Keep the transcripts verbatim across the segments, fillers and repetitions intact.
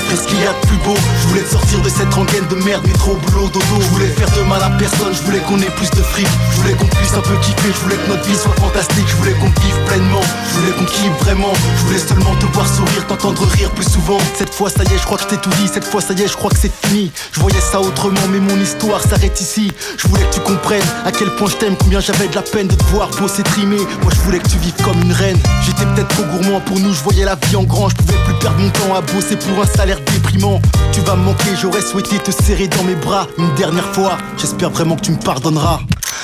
t'offrir ce qu'il y a de plus beau. Je voulais te sortir de cette rengaine de merde, métro, boulot, dodo. Je voulais faire de mal à personne, je voulais qu'on ait plus de fric. Je voulais qu'on puisse un peu kiffer, je voulais que notre vie soit fantastique. Je voulais qu'on vive pleinement, je voulais qu'on kiffe vraiment. Je voulais seulement te voir sourire, t'entendre rire plus souvent. Cette fois ça y est, je crois que je t'ai tout dit. Cette fois ça y est, je crois que c'est fini. Je voyais ça autrement, mais mon histoire s'arrête ici. Je voulais que tu comprennes à quel point je t'aime, combien j'avais de la peine de te voir bosser trimer. Moi je voulais que tu vives comme une reine. J'étais peut-être trop gourmand pour nous, je voyais la vie en grand. Je pouvais plus perdre mon temps à bosser pour un salaire déprimant. Tu vas me manquer, j'aurais souhaité te serrer dans mes bras une dernière fois. J'espère vraiment que tu me pardonneras.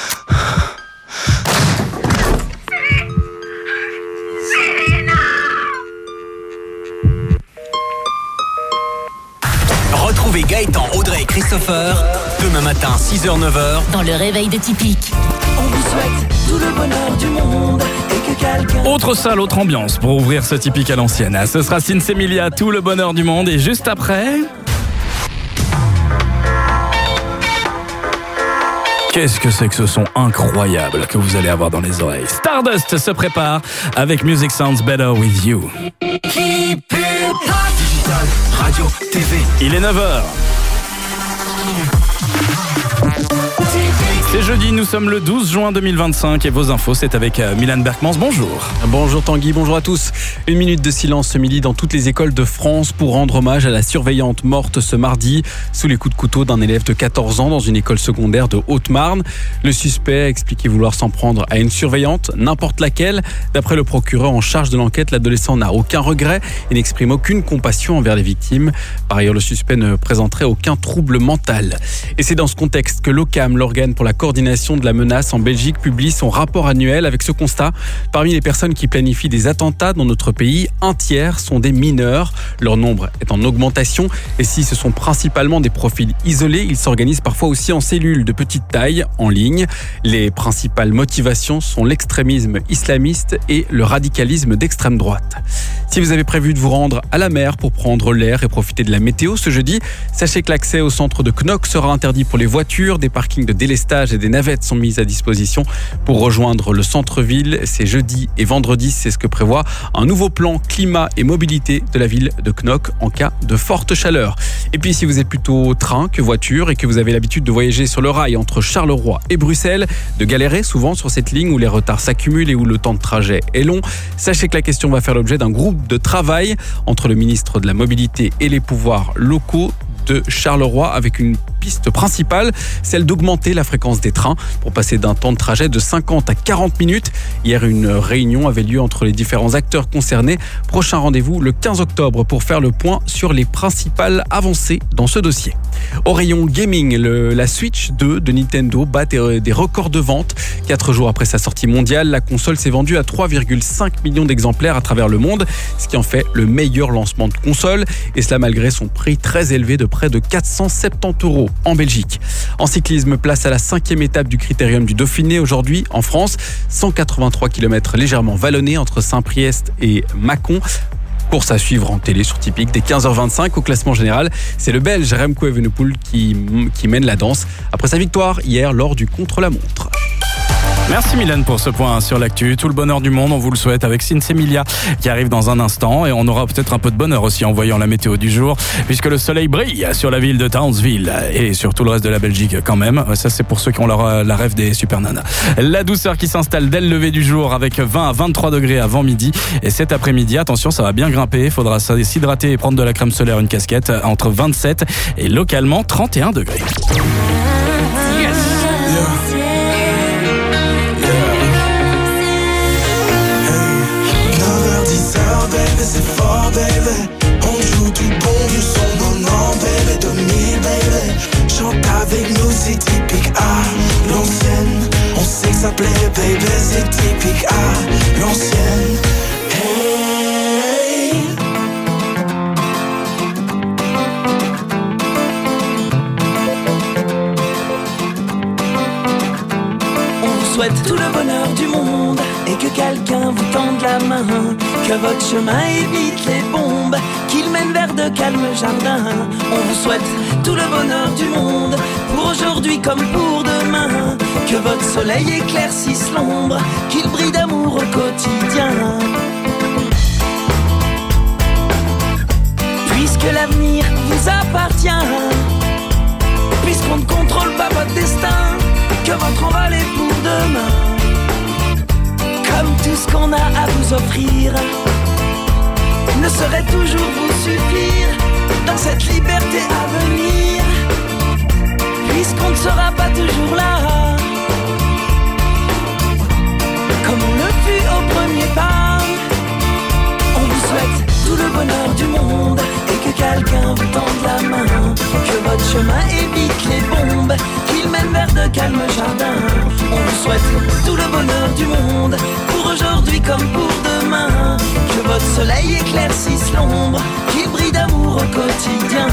Retrouvez Gaëtan, Audrey et Christopher demain matin six heures neuf heures dans le réveil de Typique. On vous souhaite tout le bonheur du monde et que quelqu'un... Autre salle, autre ambiance pour ouvrir ce Typique à l'ancienne. Ce sera Sinsemilia, tout le bonheur du monde. Et juste après... Qu'est-ce que c'est que ce son incroyable que vous allez avoir dans les oreilles. Stardust se prépare avec Music Sounds Better With You. Keep it hot. Digital, radio, T V. Il est neuf heures. C'est jeudi, nous sommes le douze juin deux mille vingt-cinq et vos infos, c'est avec Milan Berkmans. Bonjour. Bonjour Tanguy, bonjour à tous. Une minute de silence ce midi dans toutes les écoles de France pour rendre hommage à la surveillante morte ce mardi sous les coups de couteau d'un élève de quatorze ans dans une école secondaire de Haute-Marne. Le suspect a expliqué vouloir s'en prendre à une surveillante, n'importe laquelle. D'après le procureur en charge de l'enquête, l'adolescent n'a aucun regret et n'exprime aucune compassion envers les victimes. Par ailleurs, le suspect ne présenterait aucun trouble mental. Et c'est dans ce contexte que l'OCAM, l'organe pour la coordination de la menace en Belgique, publie son rapport annuel avec ce constat. Parmi les personnes qui planifient des attentats dans notre pays, un tiers sont des mineurs. Leur nombre est en augmentation et si ce sont principalement des profils isolés, ils s'organisent parfois aussi en cellules de petite taille, en ligne. Les principales motivations sont l'extrémisme islamiste et le radicalisme d'extrême droite. Si vous avez prévu de vous rendre à la mer pour prendre l'air et profiter de la météo ce jeudi, sachez que l'accès au centre de Knock sera interdit pour les voitures, des parkings de délestage et des navettes sont mises à disposition pour rejoindre le centre-ville. C'est jeudi et vendredi, c'est ce que prévoit un nouveau plan climat et mobilité de la ville de Knock en cas de forte chaleur. Et puis si vous êtes plutôt train que voiture et que vous avez l'habitude de voyager sur le rail entre Charleroi et Bruxelles, de galérer souvent sur cette ligne où les retards s'accumulent et où le temps de trajet est long, sachez que la question va faire l'objet d'un groupe de travail entre le ministre de la Mobilité et les pouvoirs locaux de Charleroi avec une piste principale, celle d'augmenter la fréquence des trains pour passer d'un temps de trajet de cinquante à quarante minutes. Hier, une réunion avait lieu entre les différents acteurs concernés. Prochain rendez-vous le quinze octobre pour faire le point sur les principales avancées dans ce dossier. Au rayon gaming, le, la Switch deux de Nintendo bat des, des records de vente. Quatre jours après sa sortie mondiale, la console s'est vendue à trois virgule cinq millions d'exemplaires à travers le monde, ce qui en fait le meilleur lancement de console, et cela malgré son prix très élevé de près de quatre cent soixante-dix euros en Belgique. En cyclisme, place à la cinquième étape du Critérium du Dauphiné aujourd'hui en France. cent quatre-vingt-trois kilomètres légèrement vallonnés entre Saint-Priest et Mâcon. Course à suivre en télé sur Typique dès quinze heures vingt-cinq. Au classement général, c'est le Belge Remco Evenepoel qui, qui mène la danse après sa victoire hier lors du contre-la-montre. Merci Mylène pour ce point sur l'actu. Tout le bonheur du monde, on vous le souhaite avec Sinsemilia qui arrive dans un instant. Et on aura peut-être un peu de bonheur aussi en voyant la météo du jour, puisque le soleil brille sur la ville de Townsville et sur tout le reste de la Belgique quand même. Ça, c'est pour ceux qui ont leur, la rêve des super nanas. La douceur qui s'installe dès le lever du jour avec vingt à vingt-trois degrés avant midi. Et cet après-midi, attention, ça va bien grimper. Il faudra s'hydrater et prendre de la crème solaire, une casquette, entre vingt-sept et localement trente et un degrés. Yes. C'est fort, baby. On joue du bon vieux son, non, non, baby. deux mille, baby. Chante avec nous, c'est typique à l'ancienne. On sait que ça plaît, baby. C'est typique à l'ancienne. Hey. On vous souhaite tout le bonheur du monde et que quelqu'un vous tende la main. Que votre chemin évite les bombes, qu'il mène vers de calmes jardins. On vous souhaite tout le bonheur du monde, pour aujourd'hui comme pour demain. Que votre soleil éclaircisse l'ombre, qu'il brille d'amour au quotidien. Puisque l'avenir vous appartient, puisqu'on ne contrôle pas votre destin, que votre envol est pour demain. Comme tout ce qu'on a à vous offrir ne saurait toujours vous suffire dans cette liberté à venir, puisqu'on ne sera pas toujours là, comme on le fut au premier pas. On vous souhaite tout le bonheur du monde et que quelqu'un vous tende la main, que votre chemin évite les bombes, qu'il mène vers de calmes jardins. On vous souhaite tout le bonheur du monde, pour aujourd'hui comme pour demain, que votre soleil éclaircisse l'ombre, qu'il brille d'amour au quotidien.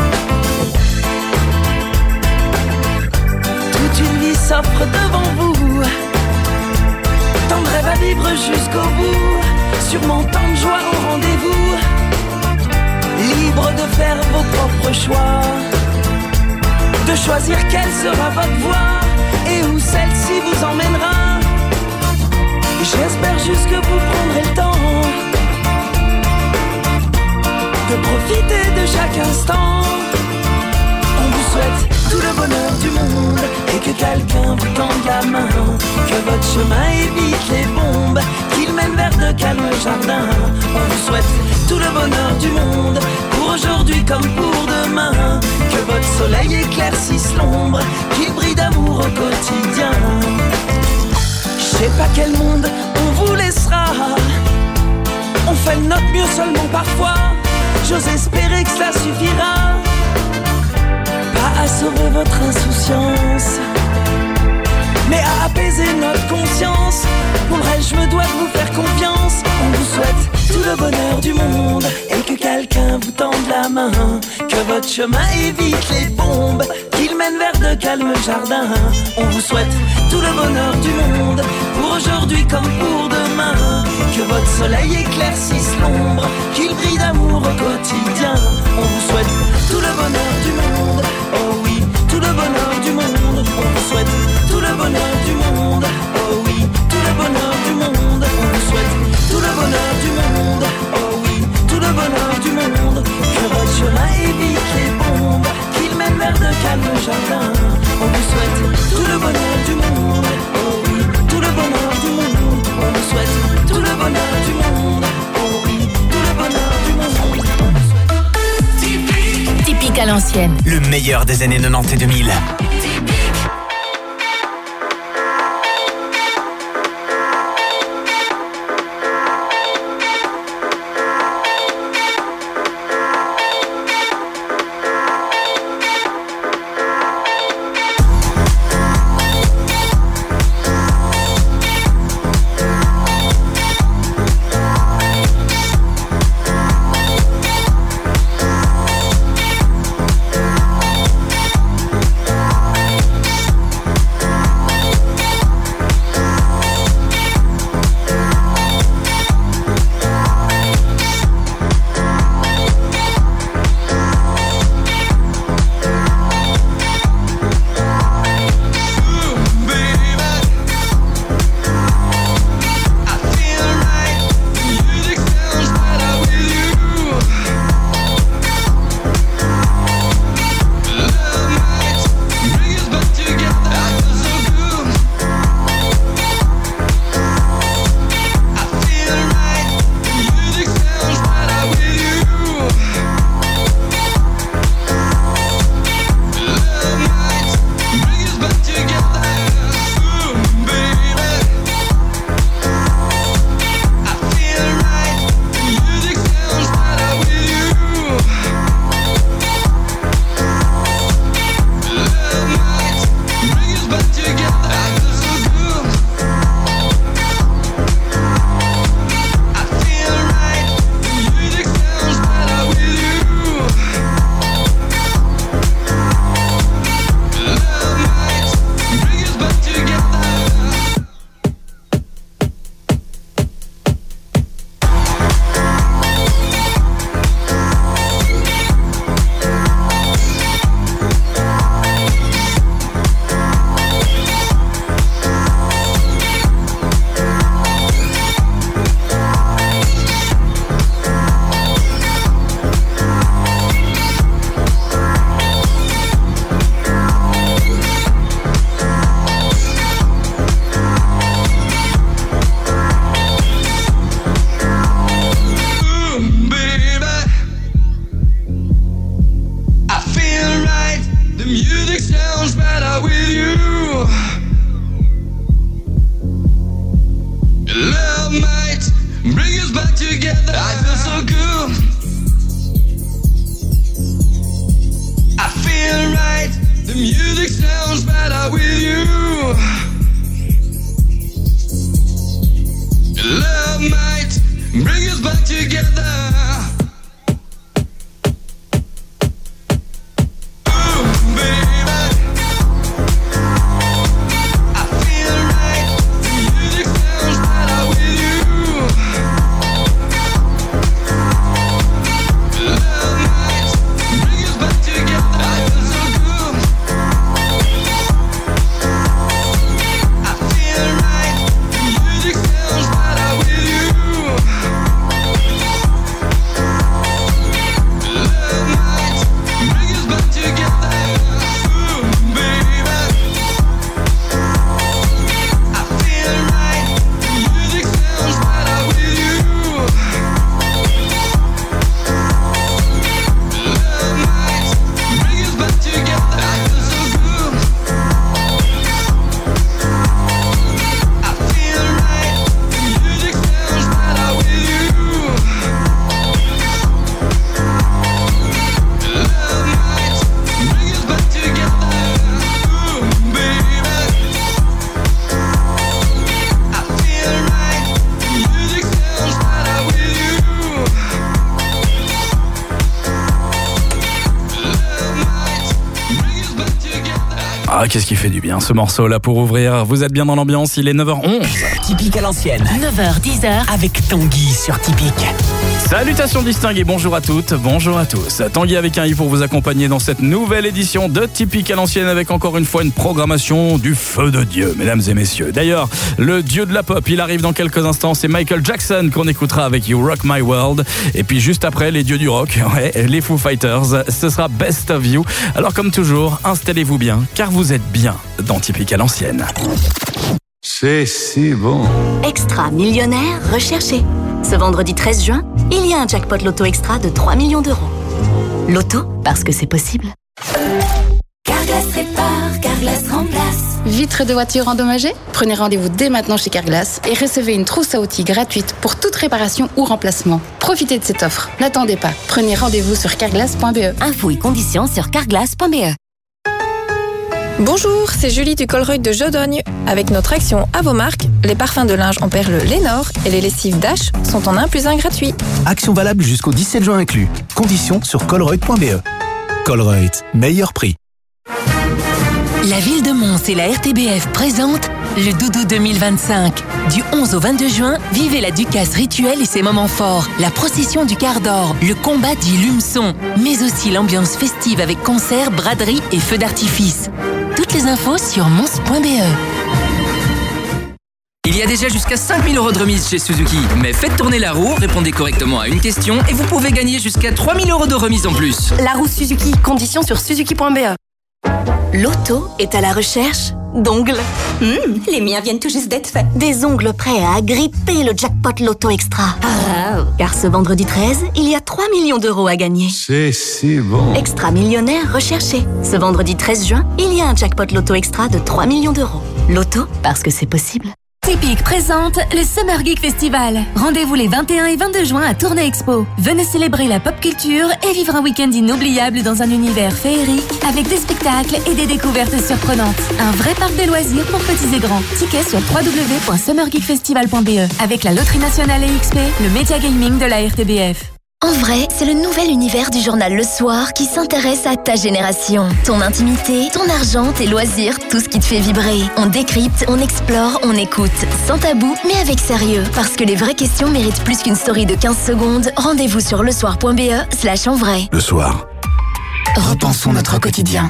Toute une vie s'offre devant vous, tant de rêves à vivre jusqu'au bout, sûrement tant de joie au rendez-vous, libre de faire vos propres choix, de choisir quelle sera votre voie et où celle-ci vous emmènera. J'espère juste que vous prendrez le temps de profiter de chaque instant. On vous souhaite tout le bonheur du monde et que quelqu'un vous tende la main, que votre chemin évite les bombes, qu'il mène vers de calmes jardins. On vous souhaite tout le bonheur du monde, pour aujourd'hui comme pour demain, que votre soleil éclaircisse l'ombre, qu'il brille d'amour au quotidien. Je sais pas quel monde on vous laissera, on fait de notre mieux seulement parfois, j'ose espérer que cela suffira, pas à sauver votre insouciance, mais à apaiser notre conscience. Pour le reste, je me dois de vous faire confiance. On vous souhaite tout le bonheur du monde et que quelqu'un vous tende la main, que votre chemin évite les bombes, qu'il mène vers de calmes jardins. On vous souhaite tout le bonheur du monde, pour aujourd'hui comme pour demain, que votre soleil éclaircisse l'ombre, qu'il brille d'amour au quotidien. On vous souhaite tout le bonheur du monde, oh oui, tout le bonheur du monde. On vous souhaite tout le bonheur du monde, oh oui, tout le bonheur du monde. On vous souhaite tout le bonheur du monde, oh oui, tout le bonheur du monde. Que votre chemin évite les bombes, qu'il mène vers de calmes jardins. On vous souhaite tout le bonheur du monde, oh oui, tout le bonheur du monde. On vous souhaite tout le bonheur du monde, oh oui, tout le bonheur du monde. Typique, typique à l'ancienne. Le meilleur des années quatre-vingt-dix et deux mille. Typique. music sounds better with you. Love might bring us back together. Ah, qu'est-ce qui fait du bien ce morceau là pour ouvrir. Vous êtes bien dans l'ambiance, il est neuf heures onze. Typique à l'ancienne. neuf heures dix avec Tanguy sur Typique. Salutations distinguées, bonjour à toutes, bonjour à tous. Tanguy avec un i pour vous accompagner dans cette nouvelle édition de Typique à l'ancienne avec encore une fois une programmation du feu de Dieu, mesdames et messieurs. D'ailleurs, le dieu de la pop, il arrive dans quelques instants, c'est Michael Jackson qu'on écoutera avec You Rock My World. Et puis juste après, les dieux du rock, ouais, les Foo Fighters, ce sera Best of You. Alors comme toujours, installez-vous bien, car vous êtes bien dans Typique à l'ancienne. C'est si bon. Extra millionnaire recherché. Ce vendredi treize juin, il y a un jackpot loto extra de trois millions d'euros. Loto, parce que c'est possible. Carglass répare, Carglass remplace. Vitres de voiture endommagées ? Prenez rendez-vous dès maintenant chez Carglass et recevez une trousse à outils gratuite pour toute réparation ou remplacement. Profitez de cette offre. N'attendez pas. Prenez rendez-vous sur carglass point b e. Infos et conditions sur carglass point b e. Bonjour, c'est Julie du Colruyt de Jodogne. Avec notre action à vos marques, les parfums de linge en perles Lénore et les lessives Dash sont en un plus un gratuit. Action valable jusqu'au dix-sept juin inclus. Conditions sur colruyt point b e. Colruyt, meilleur prix. La ville de Mons et la R T B F présentent le Doudou deux mille vingt-cinq. Du onze au vingt-deux juin, vivez la Ducasse rituelle et ses moments forts, la procession du quart d'or, le combat du lumeçon, mais aussi l'ambiance festive avec concerts, braderies et feux d'artifice. Toutes les infos sur mons point b e. Il y a déjà jusqu'à cinq mille euros de remise chez Suzuki. Mais faites tourner la roue, répondez correctement à une question et vous pouvez gagner jusqu'à trois mille euros de remise en plus. La roue Suzuki, conditions sur suzuki point b e. L'auto est à la recherche d'ongles. Mmh, les miens viennent tout juste d'être faits. Des ongles prêts à agripper le jackpot loto extra. Oh. Car ce vendredi treize, il y a trois millions d'euros à gagner. C'est si bon. Extra millionnaire recherché. Ce vendredi treize juin, il y a un jackpot loto extra de trois millions d'euros. Loto, parce que c'est possible. Typique présente le Summer Geek Festival. Rendez-vous les vingt et un et vingt-deux juin à Tournai Expo. Venez célébrer la pop culture et vivre un week-end inoubliable dans un univers féerique avec des spectacles et des découvertes surprenantes. Un vrai parc de loisirs pour petits et grands. Tickets sur w w w point summer geek festival point b e avec la Loterie Nationale et X P, le média gaming de la R T B F. En vrai, c'est le nouvel univers du journal Le Soir qui s'intéresse à ta génération. Ton intimité, ton argent, tes loisirs, tout ce qui te fait vibrer. On décrypte, on explore, on écoute. Sans tabou, mais avec sérieux. Parce que les vraies questions méritent plus qu'une story de quinze secondes. Rendez-vous sur lesoir point b e slash en vrai. Le Soir. Repensons notre quotidien.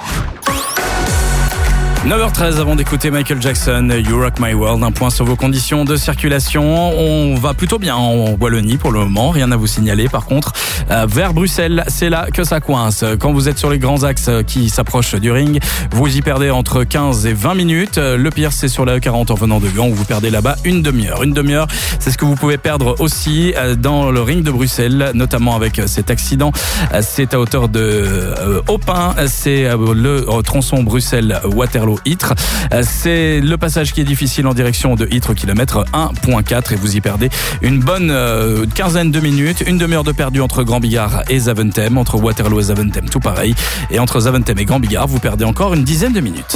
neuf heures treize avant d'écouter Michael Jackson, You Rock My World. Un point sur vos conditions de circulation. On va plutôt bien en Wallonie pour le moment, rien à vous signaler. Par contre, euh, vers Bruxelles, c'est là que ça coince. Quand vous êtes sur les grands axes qui s'approchent du ring, vous y perdez entre quinze et vingt minutes. Le pire, c'est sur la E quarante en venant de Gand où vous perdez là-bas une demi-heure. Une demi-heure, c'est ce que vous pouvez perdre aussi dans le ring de Bruxelles, notamment avec cet accident. C'est à hauteur de euh, Aupin, c'est le tronçon Bruxelles-Waterloo Saint-Malo Ytre. C'est le passage qui est difficile en direction de Ytre, kilomètre un virgule quatre, et vous y perdez une bonne euh, quinzaine de minutes, une demi-heure de perdu entre Grand Bigard et Zaventem, entre Waterloo et Zaventem tout pareil, et entre Zaventem et Grand Bigard vous perdez encore une dizaine de minutes.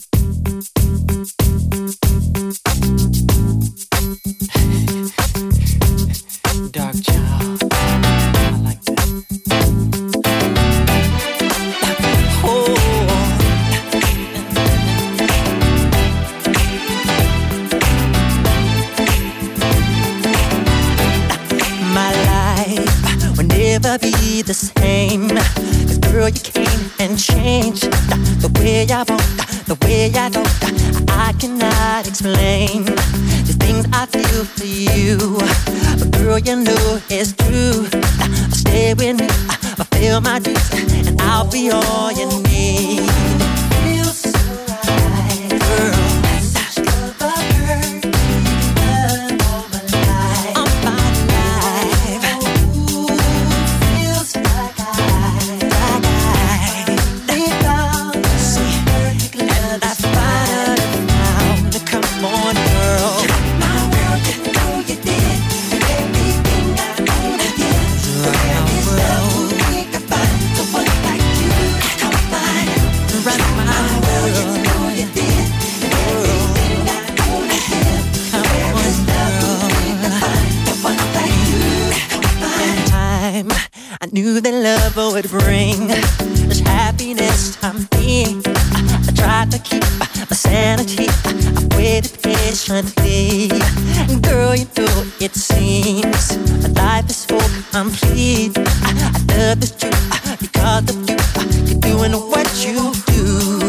Be the same. 'Cause girl, you came and changed the way I walk, the way I talk. I cannot explain the things I feel for you, but girl, you know it's true. Stay with me, fulfill my dreams, and I'll be all you need. Feels so right, girl. Knew that love would bring this happiness to me. I tried to keep my sanity. I waited patiently. Girl, you know it seems life is so complete. I, I love this you because of you. You're doing what you do.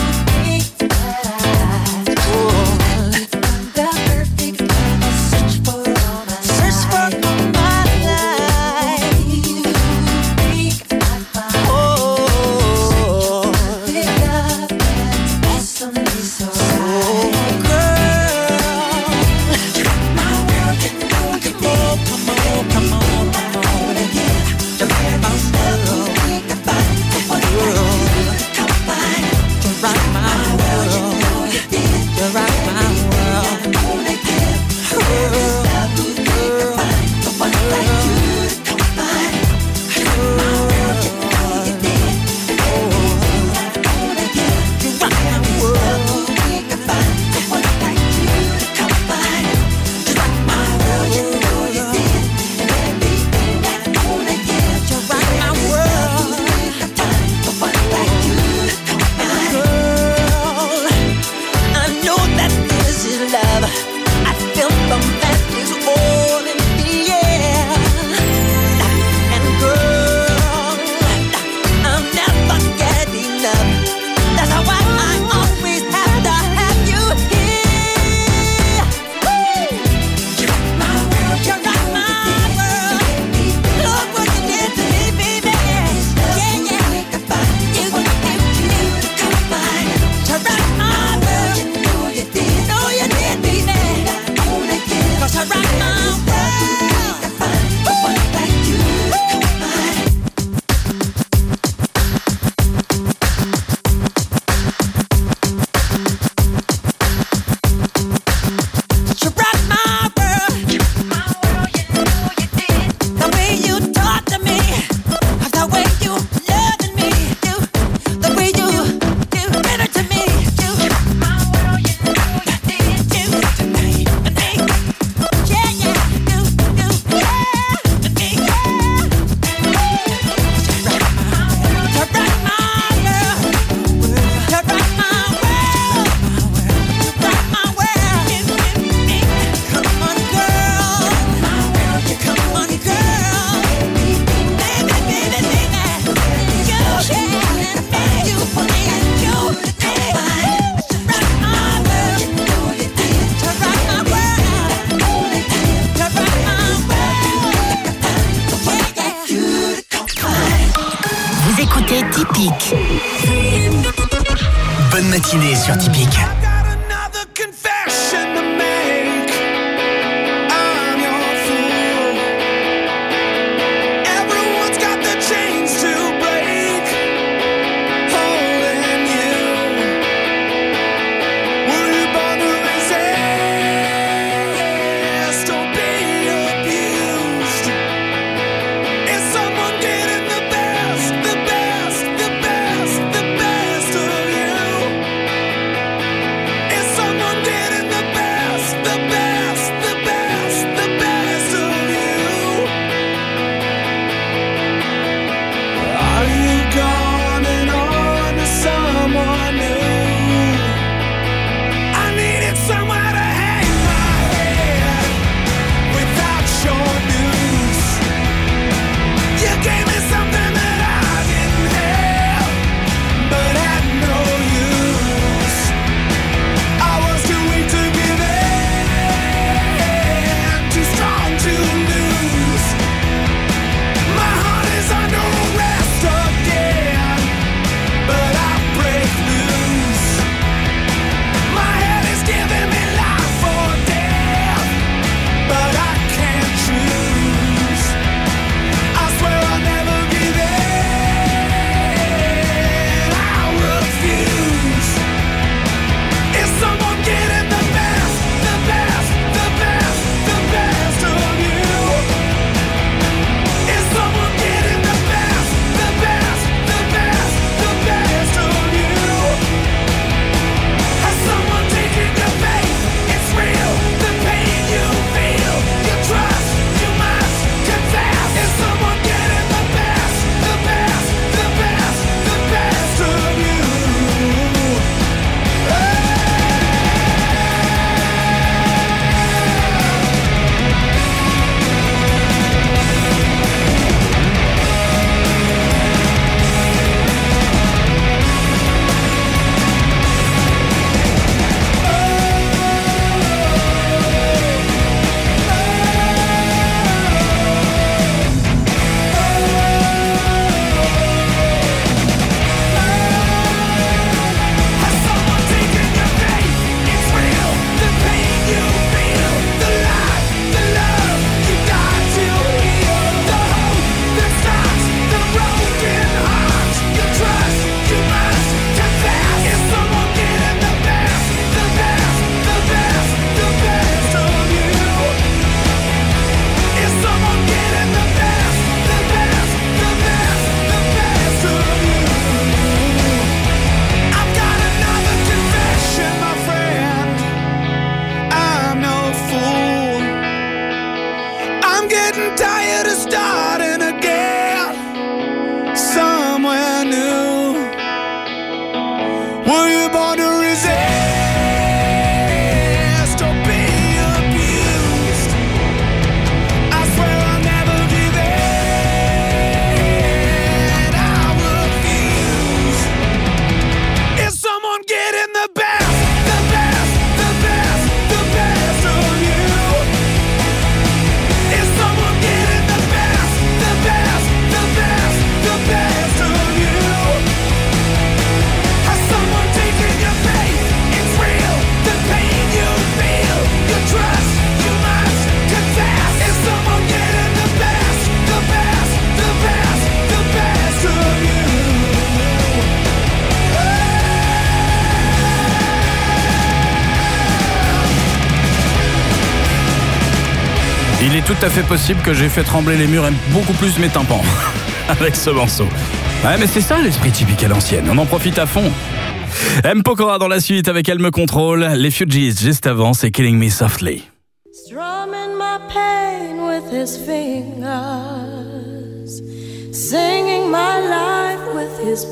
Typique. Bonne matinée sur Typique. il est tout à fait possible que j'ai fait trembler les murs et beaucoup plus mes tympans avec ce morceau. Ouais, mais c'est ça l'esprit typique à l'ancienne, on en profite à fond. M. Pokora dans la suite avec Elle me contrôle, les Fugees juste avant, c'est Killing Me Softly. Strumming my pain with his fingers, singing my life with his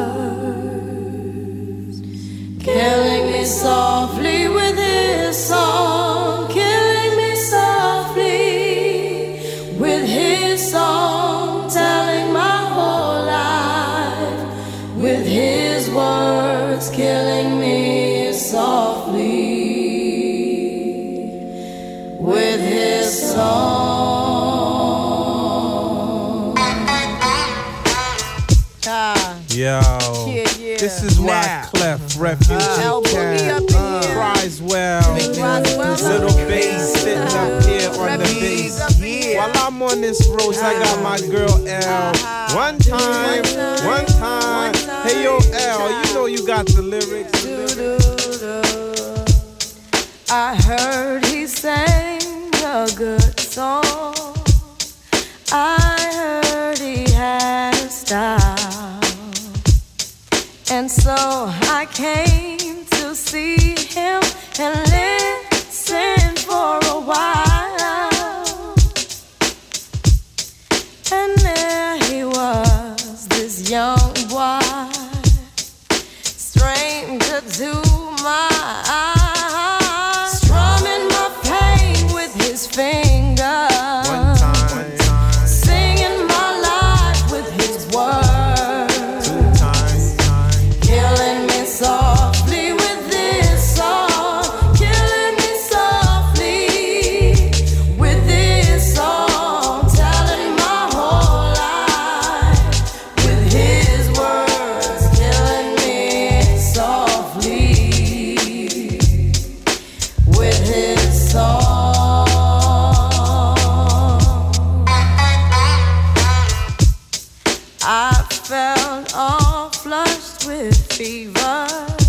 words, killing me softly with his song, killing me softly with his song, telling my whole life with his words, killing me softly with his song. Yo, yeah, yeah. This is why Now. Clef Refugee Uh, Cat uh, cries well. Little bass sitting up here on the bass. While I'm on this road, I got my girl L. One time, one time. Hey yo L, you know you got the lyrics. I heard he sang a good song. I heard he had a style. And so I came to see him and listen for a while. And there he was, this young boy, stranger to my eyes, strumming my pain with his fingers. One time, one time. Singing my life with his words. Two times, time. Killing me softly with this song. Killing me softly with this song. Telling my whole life with his words. Killing me softly with his song. I felt all flushed with fever,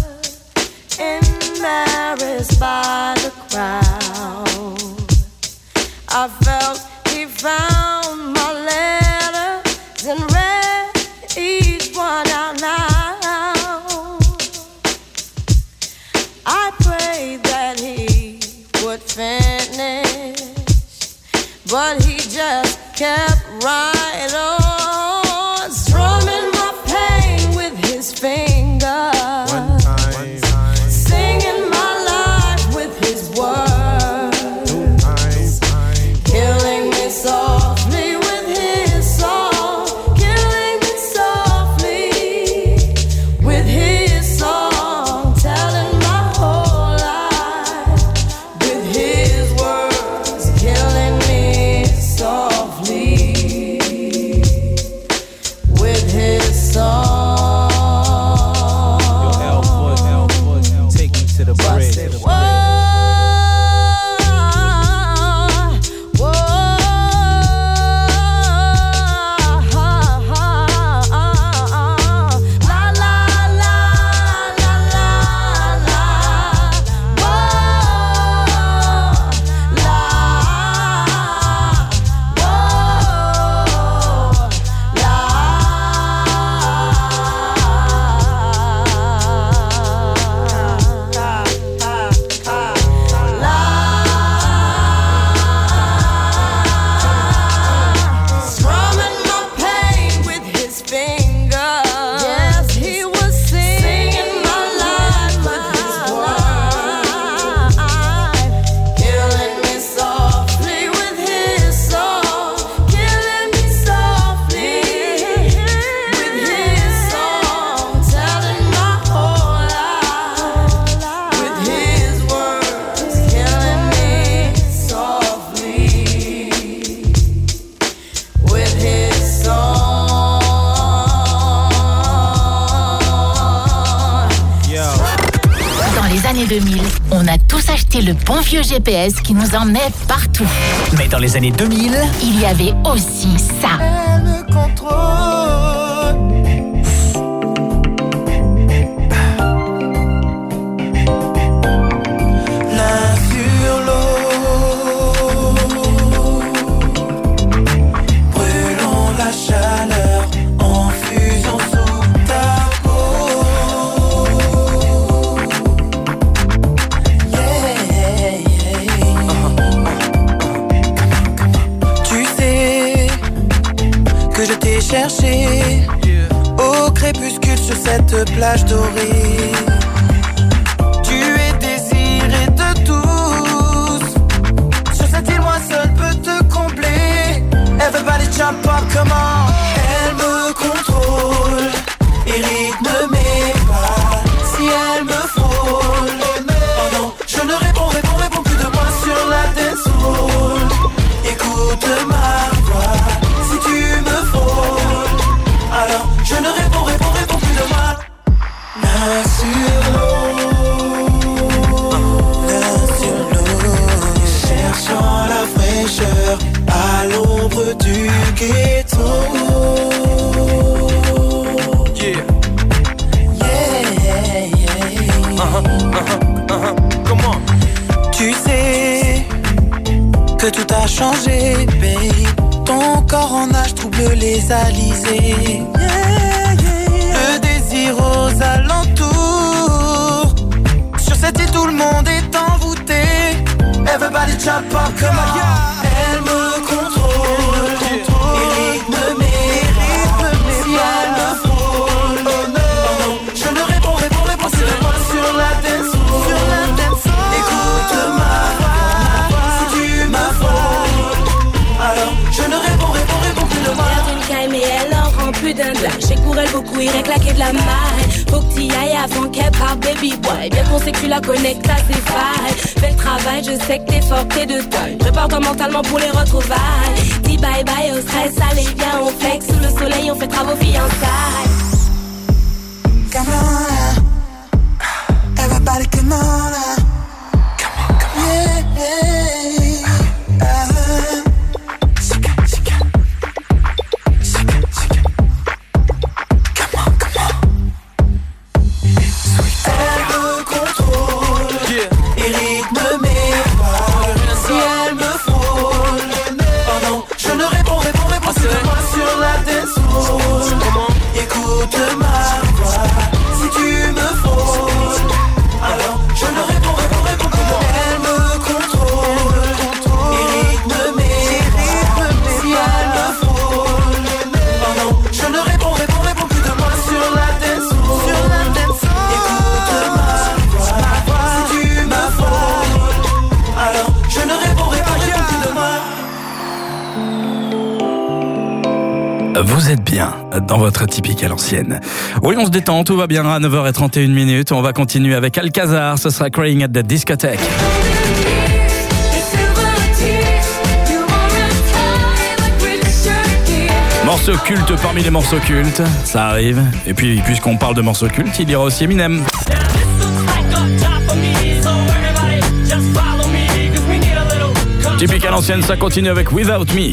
embarrassed by the crowd. I felt he found my letters and read each one out loud. I prayed that he would finish, but he just kept right on, strumming my pain with his fingers. One time, one time. Singing my life with his words. Two times, time. Killing me softly with his song. Killing me softly with his song. Telling my whole life with his words. Killing me softly with his song. Yo, L foot, L foot, take me to the bridge. Whoa, whoa, la la la la la la, whoa, la, strumming my pain with his fingers. Yes, he was singing my life with his words. Killing me softly with his song. Killing me softly with his song. Telling my whole life with his words. Killing me softly with his song. Dans les années deux mille, on a tous acheté le bon vieux G P S qui nous emmenait partout. Mais dans les années deux mille, Il y avait aussi ça. Elle me contrôle. L'un sur l'autre. crépuscule sur cette plage dorée. Tu es désiré de tous. Sur cette île, moi seul peux te combler. Everybody jump up, come on. Elle me contrôle et rythme mes pas. Si elle me frôle, oh non, je ne réponds, réponds, réponds plus de moi sur la dance hall. Écoute ma voix, si tu me frôles, alors je ne réponds, réponds, réponds plus de moi. Là sur l'eau, là sur l'eau, cherchant la fraîcheur à l'ombre du ghetto. Yeah, yeah, yeah. Uh-huh, uh-huh, uh-huh. Comment? Tu sais que tout a changé, babe. Ton corps en nage trouble les alizés. Yeah, yeah. Le désir aux alentours. Sur cette île, tout le monde est envoûté. Everybody jump up, come on. Elle me contrôle, contrôle. Et rythme mes rythmes. Si elle me frôle, oh non, oh non, je ne réponds, réponds, réponds, c'est moi sur la dance hall. Sur la dance hall. Écoute ma voix, si tu me frôles, alors je ne réponds, réponds, réponds plus de moi. Elle une caille mais elle en rend plus d'un blague. J'ai pour elle beaucoup, irait claquer de la maille. Faut que t'y ailles avant qu'elle parte, baby boy. Bien qu'on sait que tu la connectes à ses failles. Fais le travail, je sais que t'es fort, t'es de taille. Prépare-toi mentalement pour les retrouvailles. Dis bye bye au stress, allez viens on flex. Sous le soleil on fait travaux fiançailles. Come on, everybody come on, come on, come on. Yeah, yeah. Uh-huh. Shake it, shake it. Shake it, shake it. Come on, come on. Sweet. Elle me contrôle, yeah. Et rythme mes pas. Si elle me frôle, oh non, je ne réponds, réponds, réponds, c'est moi sur la dance hall. Écoute ma voix, si tu me frôles, alors je ne réponds, réponds, réponds plus. Elle me contrôle, contrôle. Et rythme mes rythmes. Si elle me frôle, oh non, je ne réponds, réponds, réponds plus de moi sur la dance hall. Sur la dance hall. Écoute ma voix, si tu me frôles, alors je ne réponds, réponds, réponds plus de moi. Vous êtes bien dans votre typique à l'ancienne. Oui, on se détend, tout va bien à neuf heures trente et une minutes. On va continuer avec Alcazar, ce sera Crying at the Discotheque. Morceau culte parmi les morceaux cultes, ça arrive. Et puis, puisqu'on parle de morceaux cultes, il y aura aussi Eminem. Typique à l'ancienne, ça continue avec Without Me.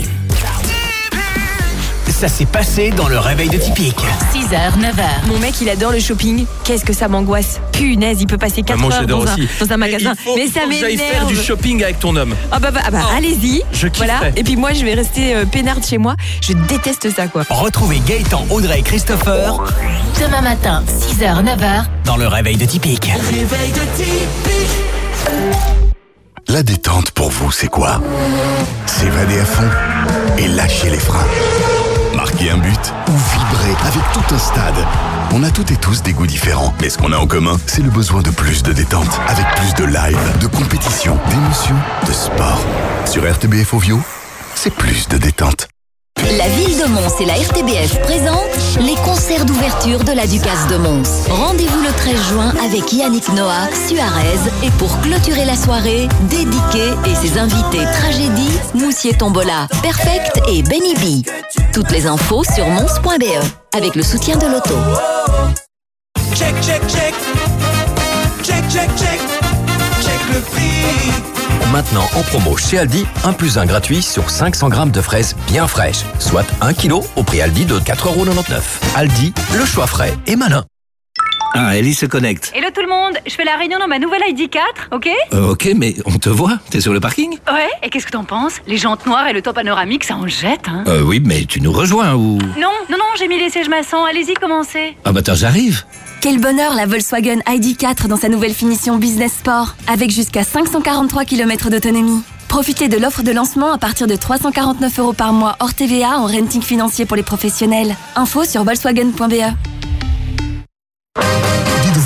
Ça s'est passé dans le réveil de Typique. six heures, neuf heures. Mon mec, il adore le shopping. Qu'est-ce que ça m'angoisse. Punaise, il peut passer quatre Moi, heures dans un, aussi. dans un magasin. Faut, mais ça faut que j'aille m'énerve. faire du shopping avec ton homme. Ah bah, bah, ah bah Oh. allez-y. Je kifferais. Voilà. Et puis moi, je vais rester euh, peinarde chez moi. Je déteste ça, quoi. Retrouvez Gaëtan, Audrey et Christopher Demain matin, six heures, neuf heures. dans le réveil de Typique. Réveil de Typique. La détente pour vous, c'est quoi? S'évader à fond et lâcher les freins. Marquer un but ou vibrer avec tout un stade. On a toutes et tous des goûts différents, mais ce qu'on a en commun, c'est le besoin de plus de détente, avec plus de live, de compétition, d'émotion, de sport. Sur R T B F Ovio, c'est plus de détente. La ville de Mons et la R T B F présentent les concerts d'ouverture de la Ducasse de Mons. Rendez-vous le treize juin avec Yannick Noah, Suarez et pour clôturer la soirée, Dédiqué et ses invités Tragédie, Moussier Tombola, Perfect et Benny B. Toutes les infos sur mons point b e avec le soutien de l'auto. Check, check, check. Check, check, check. Check le prix. Maintenant en promo chez Aldi, un plus un gratuit sur cinq cents grammes de fraises bien fraîches, soit un kilo au prix Aldi de quatre euros quatre-vingt-dix-neuf. Aldi, le choix frais et malin. Ah, Ellie se connecte. Hello tout le monde, je fais la réunion dans ma nouvelle I D quatre, ok? Euh, ok, mais on te voit, t'es sur le parking? Ouais, et qu'est-ce que t'en penses? Les jantes noires et le toit panoramique, ça en jette, hein? Euh, oui, mais tu nous rejoins ou... Non, non, non, j'ai mis les sièges maçons, allez-y, commencez. Ah bah attends, j'arrive. Quel bonheur la Volkswagen I D quatre dans sa nouvelle finition Business Sport, avec jusqu'à cinq cent quarante-trois kilomètres d'autonomie. Profitez de l'offre de lancement à partir de trois cent quarante-neuf euros par mois hors T V A en renting financier pour les professionnels. Info sur volkswagen point b e.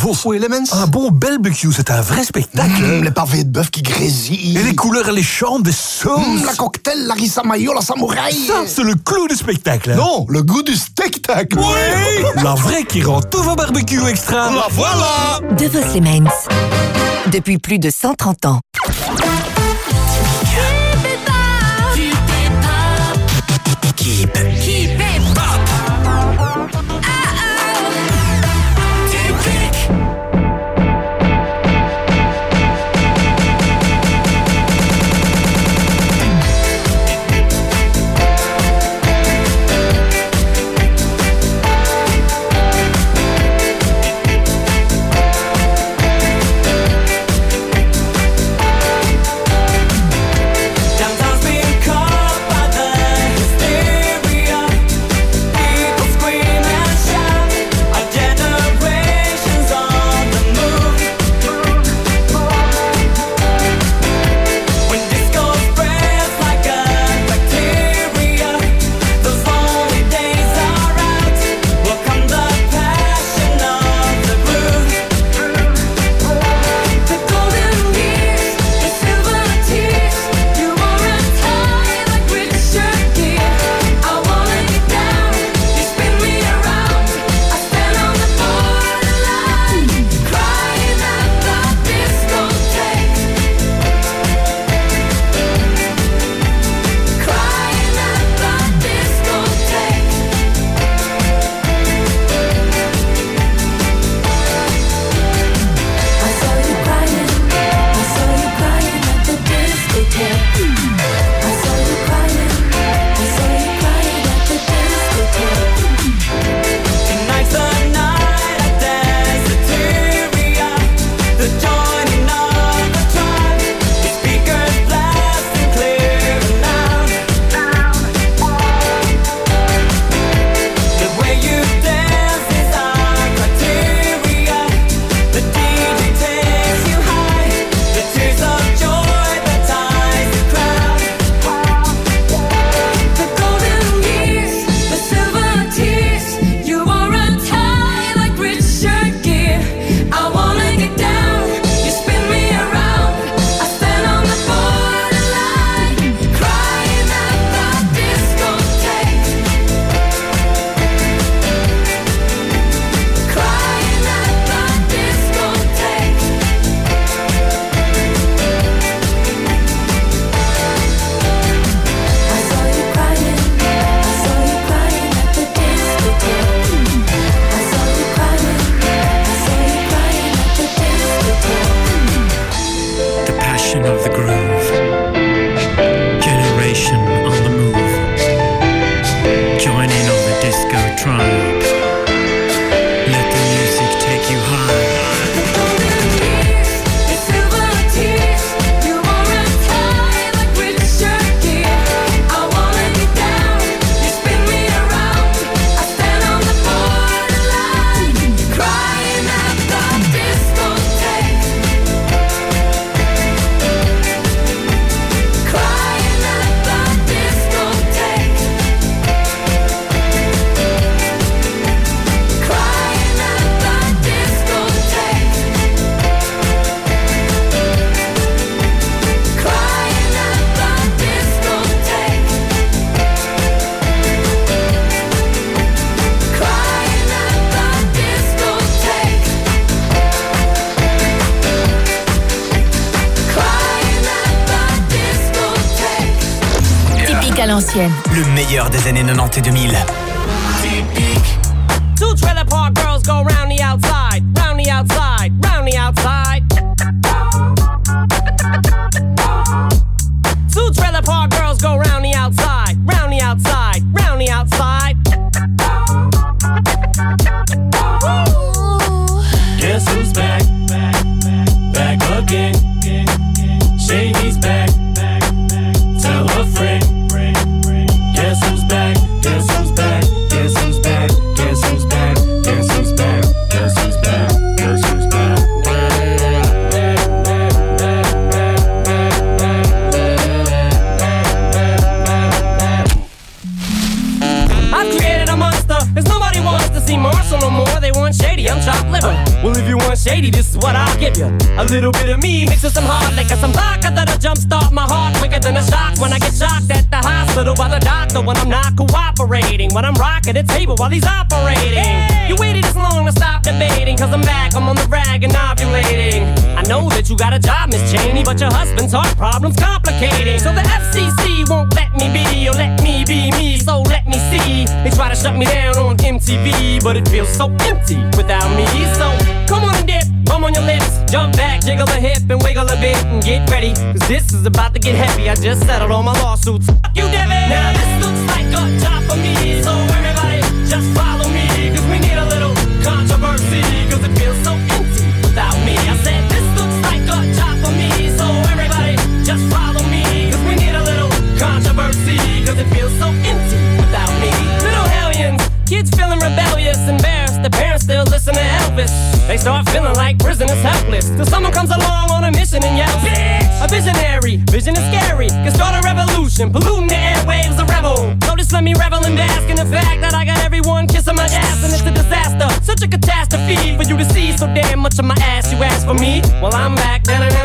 Bonjour. Oui, Elements. Un bon barbecue, c'est un vrai spectacle. Mmh, les pavés de bœuf qui grésillent. Et les couleurs alléchantes des sauces. Mmh, la cocktail, la rissa mayo, la samouraï. Ça, c'est le clou du spectacle. Non, le goût du spectacle. Oui. La vraie qui rend tous vos barbecues extra. La voilà. De Vos Lemens. Depuis plus de cent trente ans. Keep, keep it pop. À l'ancienne. Le meilleur des années quatre-vingt-dix et deux mille. Two trailer park girls go round the outside, round the outside, round the outside. Two trailer park girls go round the outside, round the outside, round the outside. Guess who's back? Back, back again. Shady's back. Tell a friend. Guess who's back? Guess who's back? see Marshall no more, they want shady, I'm chopped liver. Well, if you want shady, this is what I'll give you. A little bit of me mixed with some hard liquor, some vodka that'll jumpstart my heart quicker than a shock when I get shocked at the hospital by the doctor when I'm not cooperating, when I'm rocking the table while he's operating. Hey! You waited this long to stop debating, cause I'm back, I'm on the rag and ovulating. I know that you got a job, Miss Cheney, but your husband's heart problem's complicating. So the F C C won't let me be, or let me be me, so let me see. They try to shut me down on M T V, but it feels so empty without me. So come on and dip, bum on your lips, jump back, jiggle a hip and wiggle a bit and get ready, cause this is about to get heavy. I just settled all my lawsuits. Fuck you, Devin. Now this looks like a job for me, so everybody just follow me, cause we need a little controversy, cause it feels so empty without me. I said this looks like a job for me, so everybody just follow me, cause we need a little controversy, cause it feels so empty without me. Little hellions, kids feeling rebellious, embarrassed, the parents still listen to Elvis. They start feeling like prisoners helpless, till someone comes along on a mission and yells, bitch! A visionary, vision is scary, can start a revolution, polluting the airwaves, a rebel. So just let me revel and bask in the fact that I got everyone kissing my ass, and it's a disaster, such a catastrophe for you to see so damn much of my ass. You ask for me, well I'm back.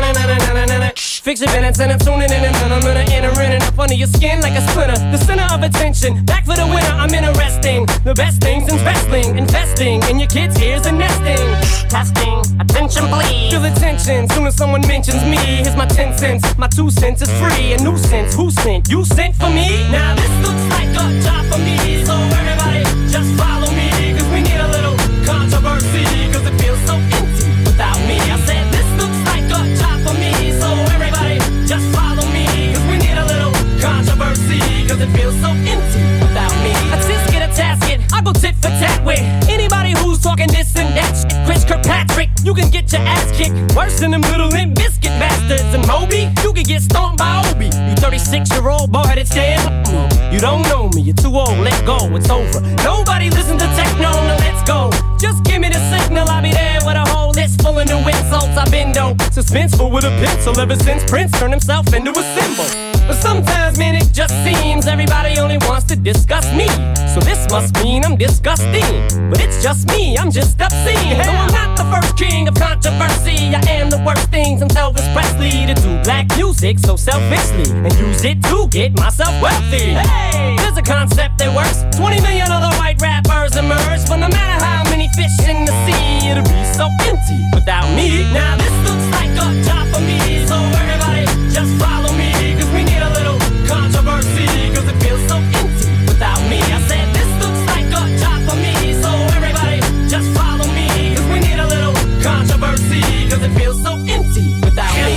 Fix your minutes and I'm tuning in and I'm gonna enter in and up under your skin like a splinter. The center of attention, back for the winner, I'm interesting. The best things in wrestling, investing in your kids' ears and nesting. Testing, attention please. Feel the tension, soon as someone mentions me. Here's my ten cents, my two cents is free. A nuisance, who sent? You sent for me? Now this looks like a job for me, so everybody just follow me, cause we need a little controversy, cause it feels so empty without me. I said this looks like a job for me, so everybody just follow me, cause we need a little controversy, cause it feels so empty without me. I just get a tasket, I go tit for tat with anybody who's talking this and that shit. Chris Kirkpatrick, you can get your ass kicked worse than them little Limp Bizkit bastards. And Moby, you can get stomped by Obi. You thirty-six year old boy that stand. You don't know me, you're too old, let go, it's over. Nobody listen to techno, now let's go. Just give me the signal, I'll be there with a whole list full of new insults. I've been dope, suspenseful with a pencil ever since Prince turned himself into a symbol. But sometimes, man, it just seems everybody only wants to discuss me. So this must mean I'm disgusting. But it's just me, I'm just obscene. Though I'm not the first king of controversy, I am the worst thing since Elvis Presley to do black music so selfishly and use it to get myself wealthy. Hey, there's a concept that works. twenty million other white rappers emerge, but no matter how many fish in the sea, it'll be so empty without me. Now this looks like a job for me, so everybody just follow me, cause we need a little controversy, cause it feels so empty without me. I said this looks like a job for me, so everybody just follow me, cause we need a little controversy, cause it feels so empty without me.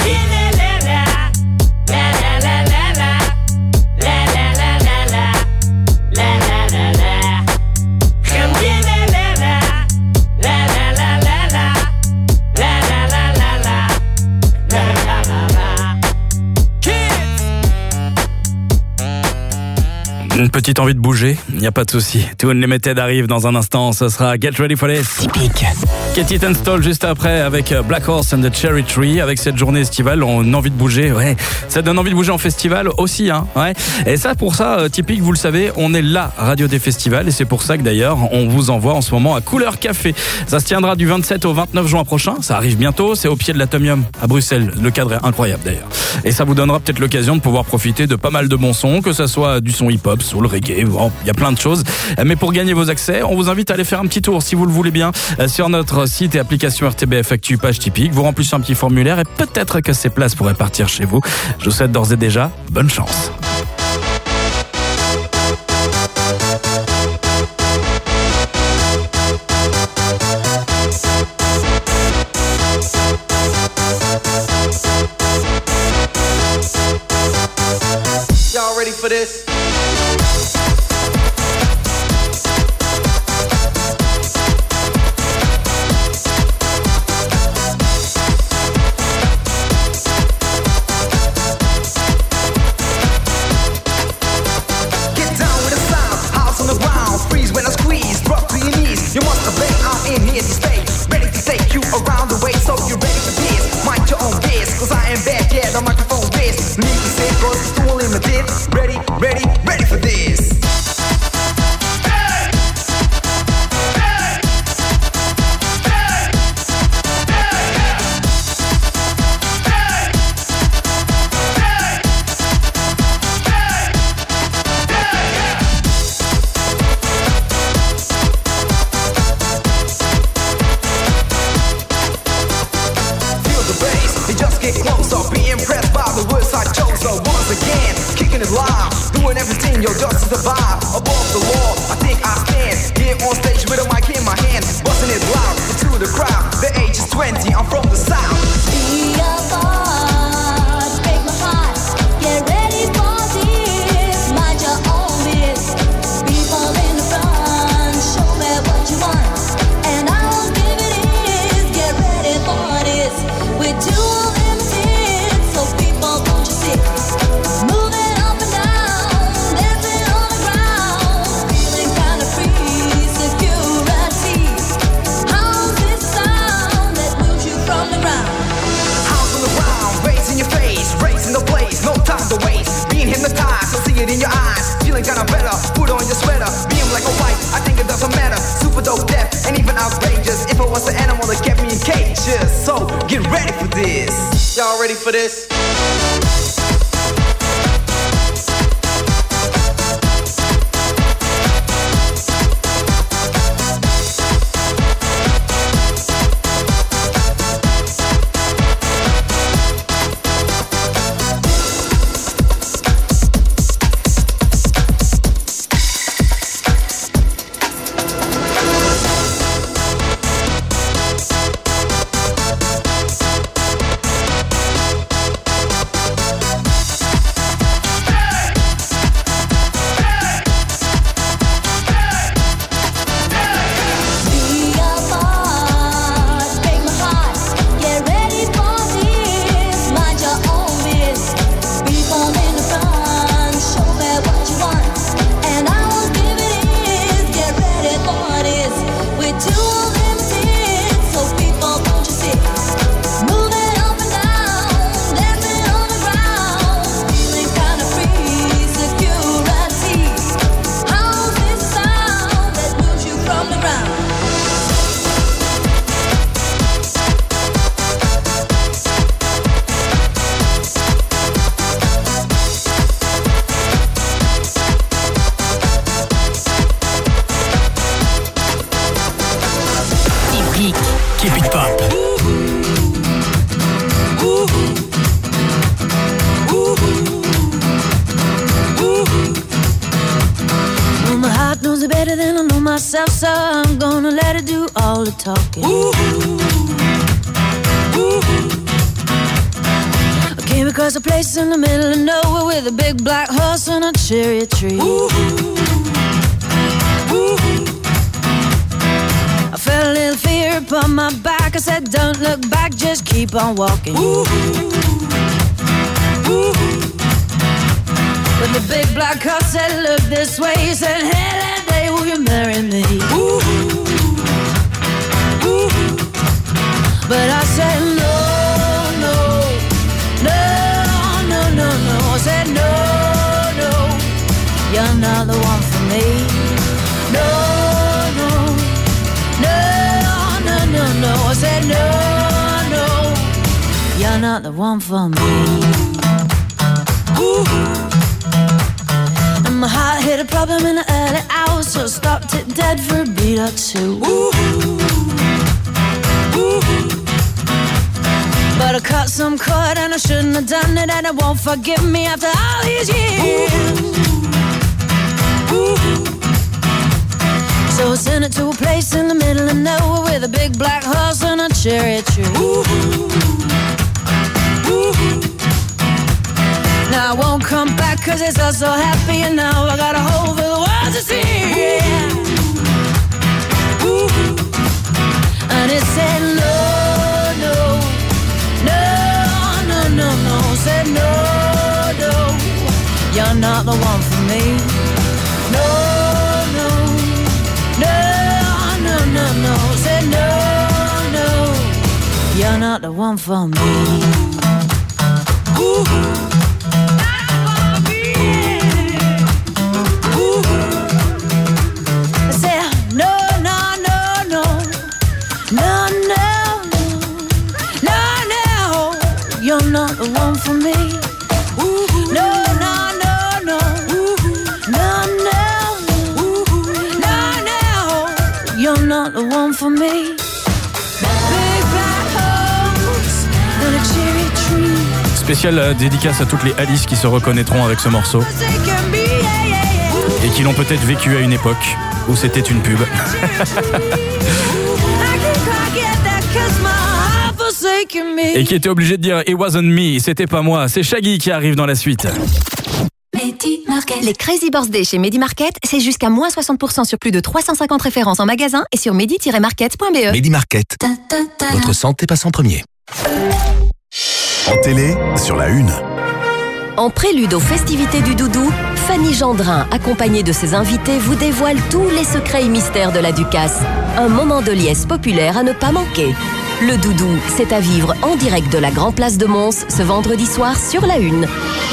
Une petite envie de bouger, il n'y a pas de souci. Two Unlimited arrive dans un instant, ce sera Get Ready for This. Typique. Katie Tunstall juste après avec Black Horse and the Cherry Tree. Avec cette journée estivale, on a envie de bouger, ouais. Ça donne envie de bouger en festival aussi, hein, ouais. Et ça, pour ça, euh, Typique, vous le savez, on est la radio des festivals et c'est pour ça que d'ailleurs, on vous envoie en ce moment à Couleur Café. Ça se tiendra du vingt-sept au vingt-neuf juin prochain, ça arrive bientôt, c'est au pied de l'Atomium à Bruxelles. Le cadre est incroyable d'ailleurs. Et ça vous donnera peut-être l'occasion de pouvoir profiter de pas mal de bons sons, que ça soit du son hip-hop, soul, reggae, bon, il y a plein de choses. Mais pour gagner vos accès, on vous invite à aller faire un petit tour, si vous le voulez bien, sur notre site et application R T B F Actu, page Typique. Vous remplissez un petit formulaire et peut-être que ces places pourraient partir chez vous. Je vous souhaite d'ores et déjà bonne chance. Y'all ready for this? You must have been, I'm in here to stay. Ready to take you around the way, so you're ready for this. Mind your own biz, cause I am back, yeah, the microphone biz. Need to say, cause it's too limited. Ready, ready, saying, yo, just to survive above the law. I think I stand here on stage with a mic in my hand, busting it loud into the crowd. The age is twenty, I'm from the south. Be a boss, break my heart. Get ready for this, mind your own biz. People in the front, show me what you want, and I'll give it is. Get ready for this. We're too limited, so people won't you sit. Moving up and down, dancing on the ground, feeling kind of free, security. How's this sound that moves you from the ground? House on the ground, raising your face, raising the blaze, no time to waste. Being hypnotized, I see it in your eyes. Feeling kinda better, put on your sweater. Being like a white, I think it doesn't matter. Super dope, deaf, and even outrageous. If it was the animal that kept me in cages. So, get ready for this. Y'all ready for this? Myself, so I'm gonna let it do all the talking. Ooh, ooh. I came across a place in the middle of nowhere with a big black horse and a cherry tree. Ooh, ooh. I felt a little fear upon my back. I said, don't look back, just keep on walking. Ooh, ooh. But the big black horse said, look this way. He said, hey, that day will you marry me? Ooh, ooh. But I said, no, no, no, no, no, no. I said, no, no, you're not the one for me. No, no, no, no, no, no. I said, no, no, you're not the one for me. Ooh. My heart hit a problem in the early hours, so stopped it dead for a beat or two. Ooh, ooh. But I cut some cord and I shouldn't have done it, and it won't forgive me after all these years. Ooh. So I sent it to a place in the middle of nowhere with a big black horse and a cherry tree. Ooh. Ooh. Now I won't come back cause it's all so happy, and now I got a hole for the world to see. Yeah. Ooh. And it said no, no, no, no, no, no. Said no, no, you're not the one for me. No, no, no, no, no, no. Said no, no, you're not the one for me. Ooh. You're not the one for me. Ooh, no, no, no, no. Ooh, no, no, Ooh, no, no. You're not the one for me. Big black horse and a cherry tree. Spéciale dédicace à toutes les Alice qui se reconnaîtront avec ce morceau. et qui l'ont peut-être vécu à une époque où c'était une pub. Et qui était obligé de dire It wasn't me, c'était pas moi, c'est Shaggy qui arrive dans la suite. Les Crazy Birthday chez Medi Market, c'est jusqu'à moins soixante pour cent sur plus de trois cent cinquante références en magasin et sur medi tiret market point b e. Medi Market, votre santé passe en premier. En télé, sur la une. En prélude aux festivités du doudou, Fanny Gendrin, accompagnée de ses invités, vous dévoile tous les secrets et mystères de la Ducasse. Un moment de liesse populaire à ne pas manquer. Le doudou, c'est à vivre en direct de la Grand Place de Mons ce vendredi soir sur la une.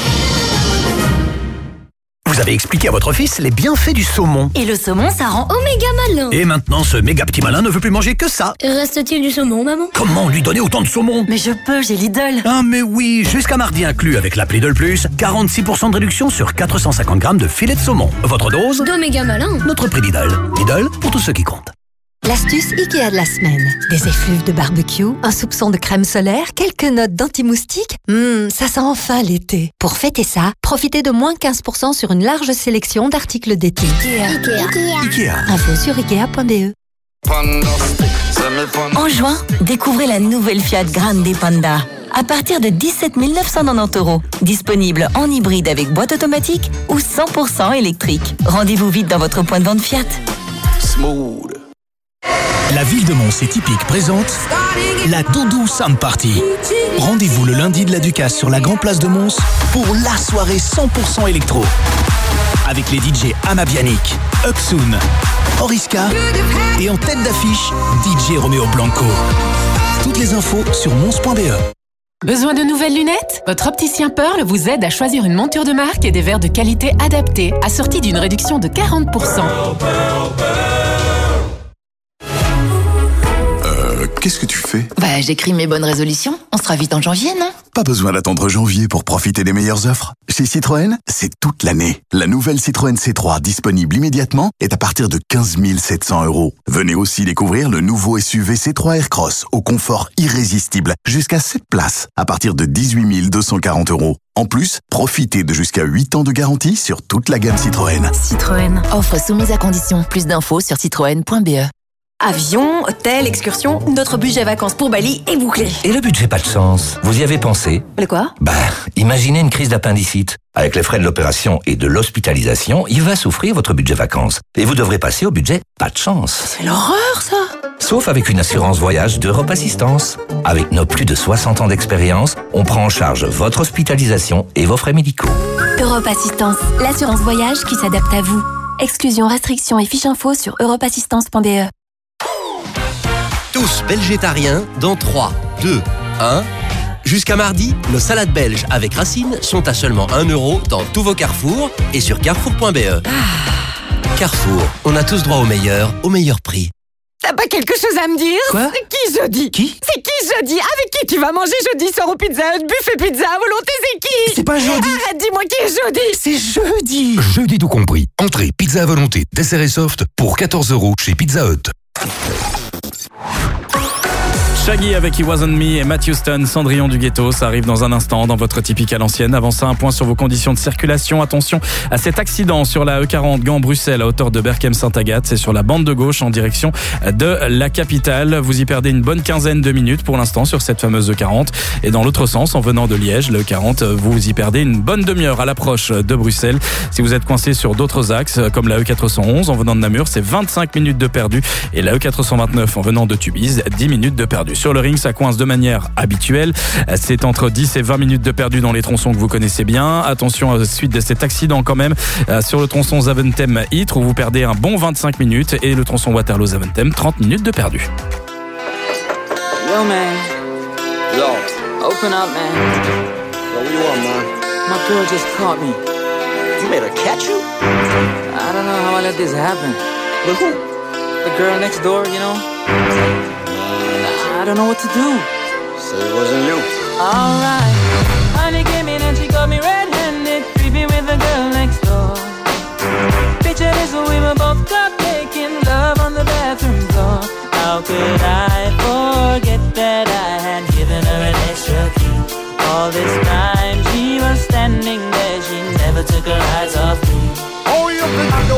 Vous avez expliqué à votre fils les bienfaits du saumon. Et le saumon, ça rend oméga malin. Et maintenant, ce méga petit malin ne veut plus manger que ça. Reste-t-il du saumon, maman? Comment lui donner autant de saumon? Mais je peux, j'ai Lidl. Ah mais oui, jusqu'à mardi inclus avec l'appli Lidl Plus, quarante-six pour cent de réduction sur quatre cent cinquante grammes de filet de saumon. Votre dose? D'oméga malin. Notre prix Lidl. Lidl, pour tous ceux qui comptent. L'astuce Ikea de la semaine. Des effluves de barbecue, un soupçon de crème solaire, quelques notes d'anti-moustique. Hum, ça sent enfin l'été. Pour fêter ça, profitez de moins quinze pour cent sur une large sélection d'articles d'été. Ikea. Ikea. Ikea. Info sur ikea point b e. En juin, découvrez la nouvelle Fiat Grande Panda. À partir de dix-sept mille neuf cent quatre-vingt-dix euros. Disponible en hybride avec boîte automatique ou cent pour cent électrique. Rendez-vous vite dans votre point de vente Fiat. Smooth. La ville de Mons et Typique présente la Doudou Sound Party. Rendez-vous le lundi de la Ducasse sur la Grand Place de Mons pour la soirée cent pour cent électro. Avec les D J Amabianic, Upsoon, Oriska et en tête d'affiche, D J Romeo Blanco. Toutes les infos sur mons point b e. Besoin de nouvelles lunettes? Votre opticien Pearl vous aide à choisir une monture de marque et des verres de qualité adaptés, assortis d'une réduction de quarante pour cent. Qu'est-ce que tu fais? Bah, j'écris mes bonnes résolutions. On sera vite en janvier, non? Pas besoin d'attendre janvier pour profiter des meilleures offres. Chez Citroën, c'est toute l'année. La nouvelle Citroën C trois disponible immédiatement est à partir de quinze mille sept cents euros. Venez aussi découvrir le nouveau S U V C trois Aircross au confort irrésistible, jusqu'à sept places, à partir de dix-huit mille deux cent quarante euros. En plus, profitez de jusqu'à huit ans de garantie sur toute la gamme Citroën. Citroën. Offre soumise à condition. Plus d'infos sur citroën point b e. Avion, hôtel, excursion, notre budget vacances pour Bali est bouclé. Et le budget pas de chance, vous y avez pensé? Le quoi? Bah, imaginez une crise d'appendicite. Avec les frais de l'opération et de l'hospitalisation, il va souffrir votre budget vacances. Et vous devrez passer au budget pas de chance. C'est l'horreur, ça! Sauf avec une assurance voyage d'Europe Assistance. Avec nos plus de soixante ans d'expérience, on prend en charge votre hospitalisation et vos frais médicaux. Europe Assistance, l'assurance voyage qui s'adapte à vous. Exclusion, restrictions et fiches info sur europe assistance point b e. Tous végétariens dans trois, deux, un. Jusqu'à mardi, nos salades belges avec racines sont à seulement un euro dans tous vos carrefours et sur carrefour point b e. Ah. Carrefour, on a tous droit au meilleur, au meilleur prix. T'as pas quelque chose à me dire? Quoi? C'est qui jeudi? Qui? C'est qui jeudi? Avec qui tu vas manger jeudi soir au Pizza Hut, buffet pizza à volonté, c'est qui? C'est pas jeudi. Arrête, dis-moi qui est jeudi? C'est jeudi. Jeudi tout compris. Entrée, pizza à volonté, dessert et soft pour quatorze euros chez Pizza Hut. Shaggy avec It Wasn't Me et Matt Houston, Cendrillon du Ghetto, ça arrive dans un instant dans votre typique à l'ancienne. Avant ça, un point sur vos conditions de circulation. Attention à cet accident sur la E quarante Gand-Bruxelles à hauteur de Berchem-Saint-Agathe. C'est sur la bande de gauche en direction de la capitale. Vous y perdez une bonne quinzaine de minutes pour l'instant sur cette fameuse E quarante. Et dans l'autre sens, en venant de Liège, la E quarante, vous y perdez une bonne demi-heure à l'approche de Bruxelles. Si vous êtes coincé sur d'autres axes, comme la E quatre cent onze en venant de Namur, c'est vingt-cinq minutes de perdu. Et la E quatre cent vingt-neuf en venant de Tubize, dix minutes de perdu. Sur le ring, ça coince de manière habituelle. C'est entre dix et vingt minutes de perdu dans les tronçons que vous connaissez bien. Attention à la suite de cet accident quand même sur le tronçon Zaventem-Ytre où vous perdez un bon vingt-cinq minutes et le tronçon Waterloo-Zaventem, trente minutes de perdu. Yo man, yo, open up man. Yo, what you want man? My girl just caught me. You made her catch you? I don't know how I let this happen. With who? The girl next door, you know? I don't know what to do. So it wasn't you. Alright. Honey came in and she got me red-handed, creepy with the girl next door. Picture this when we were both caught making love on the bathroom floor. How could I forget that I had given her an extra key? All this time she was standing there, she never took her eyes off me. Oh, you think I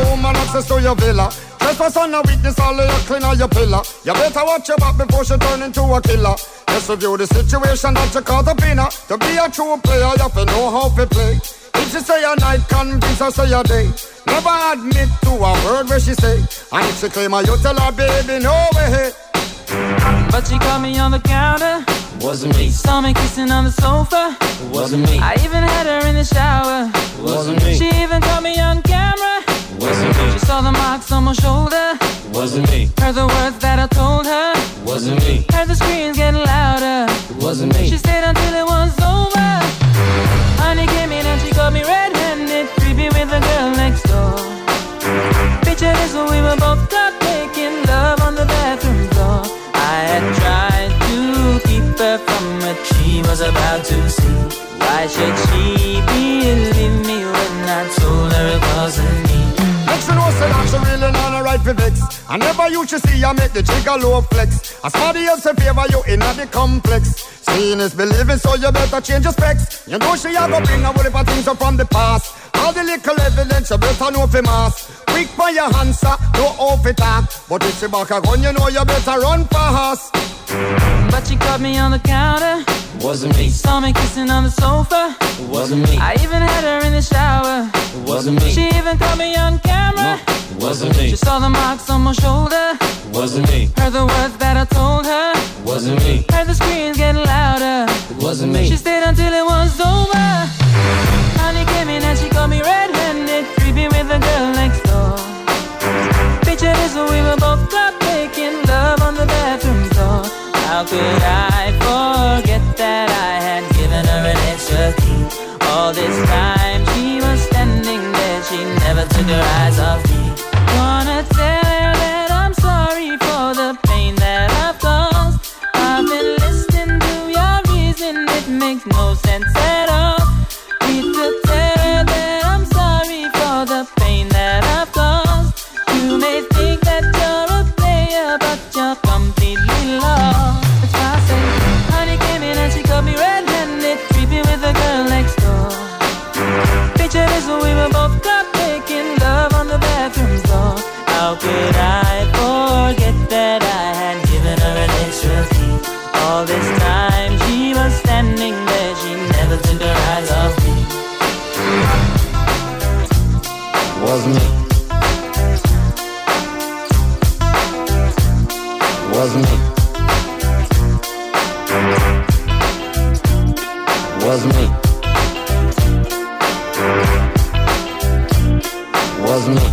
access to your villa. Trespass on a witness, all of your clean on your pillar. You better watch your back before she turn into a killer. Just review the situation that you call the winner. To be a true player, you have to know how to play. If she say a night, convince her say a day. Never admit to a word where she say. And if she claim her, you tell her, baby, no way. But she caught me on the counter. Wasn't me. Saw me kissing on the sofa. Wasn't me. I even had her in the shower. Wasn't me. She even caught me on camera. Wasn't me. She saw the marks on my shoulder. Wasn't me. Heard the words that I told her. Wasn't me. Heard the screams getting louder. Wasn't me. She stayed until it was over. Honey came in and she got me red-handed, creepy with the girl next door. Picture this when we were both caught making love on the bathroom floor. I had tried to keep her from what she was about to see. Why should she believe me when I told her it wasn't me? Next you know say that she really not a right for vex. I never used to see I make the jigger low flex. As somebody else in favor you in the complex. Seeing is believing, so you better change your specs. You know she a go bring a whole heap of things up from the past. All the little evidence you better know for mass. Quick for your answer, no off it talk. But if she back a gun, you know you better run fast. But she caught me on the counter. Wasn't me. Saw me kissing on the sofa. Wasn't me. I even had her in the shower. Wasn't me. She even caught me on camera. Wasn't me. She saw the marks on my shoulder. Wasn't me. Heard the words that I told her. Wasn't me. Heard the screams getting louder. Wasn't me. She stayed until it was over. Honey came in and she caught me red-handed, creepy with the girl next door. Picture this when we were both caught making love on the bathroom floor. How could I forget that I had given her an extra key? All this time she was standing there, she never took her eyes off me. Wanna tell her that I'm sorry for the pain that I've caused. I've been listening to your reason, it makes no sense at all. Need to tell her that I'm sorry for the pain that I've caused. You may think that you're a player, but you're completely lost. That's why I say, honey came in and she caught me red-handed, creepy with the girl next door. Picture this when we were both caught making love on the bathroom floor. How could I forget that I had given her an extra key? All this time she was standing there, she never took her eyes off me. Wasn't me. Wasn't me. Wasn't me. Wasn't me.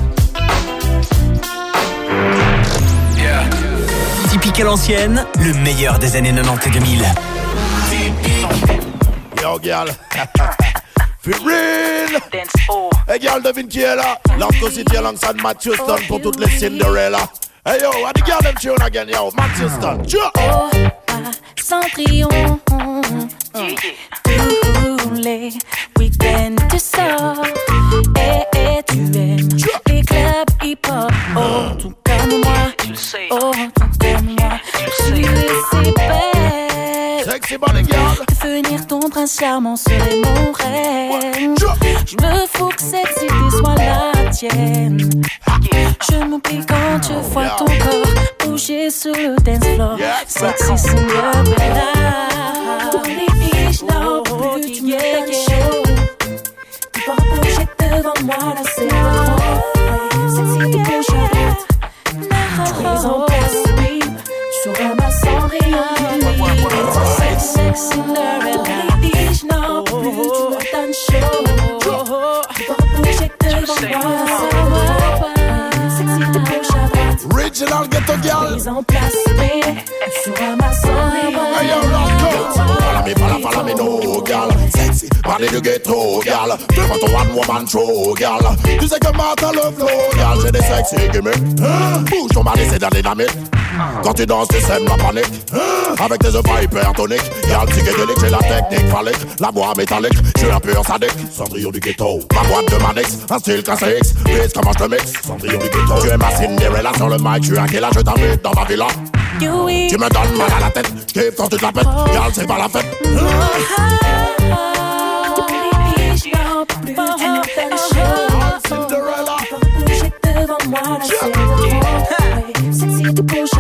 Yeah. Typique à l'ancienne, le meilleur des années quatre-vingt-dix et deux mille. Yo, girl. Feel real. Hey, girl, devine qui est là. L'Arco City alongside Matt Houston pour toutes les Cinderella. Hey, yo, what the girl them tune again, yo. Matt Houston. Sure. Oh, pas Cendrillon. Tous les week-ends tu sors et, et tu aimes les clubs hip-hop. Oh, tout comme moi. Oh, tout comme moi. Je suis si belle. Sexy body girl. Devenir ton prince charmant serait mon rêve. Je me fous que cette cité soit la tienne. Je m'oublie quand je vois ton corps bouger sur le dance floor. Sexy Cinderella. Dans les biches, non plus tu me donnes chaud. Tu vas bouger devant moi, là c'est trop. Sexy de gauche à droite. Tu es en place, oui. Tu ramasses sans rien. Sexy Cinderella. Dans les biches, non plus tu me donnes chaud. Tu vas bouger devant moi, là c'est trop. Sexy de gauche à droite. Original ghetto girl. Tu es en place, oui. Tu ramasses sans rien. Hey, yo, let's go. Follow me, follow, follow me, no, girl. Sexy, body du ghetto, girl. Devant ton one woman show, girl. Tu sais que Martha le flow, girl. J'ai des sexy gimmicks. Bouge ton mari, c'est de la dynamite. Quand tu danses, tu sèmes la panique. Avec tes œufs hypertoniques. Girl, psychédélique, j'ai la technique phallique. La voix métallique, je suis un pur sadique. Cendrillon du ghetto, ma boîte de Manix. Un style classé X, bis comment je te mixe. Cendrillon du ghetto, tu es ma Cinderella sur le mic. Tu es un killer, je t'invite dans ma villa. Tu me donnes mal à la tête, j'kiffe quand tu te la pètes. Girl, c'est pas la fête. Cinderella. Bouger devant wine, I say the whole way. Sexy at the push,